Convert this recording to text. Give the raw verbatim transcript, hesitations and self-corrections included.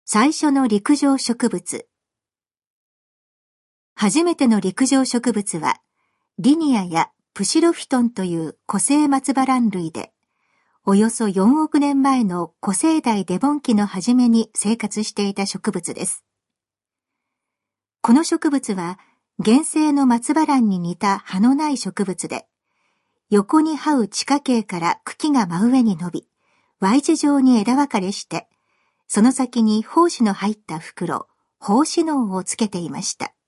最初の陸上植物。初めての陸上植物は、リニアやプシロフィトンという古生松葉蘭類で、およそよんおくねんまえの古生代デボン紀の初めに生活していた植物です。この植物は、原生の松葉蘭に似た葉のない植物で、横に這う地下茎から茎が真上に伸び、Y 字状に枝分かれして、その先に胞子の入った袋、胞子嚢をつけていました。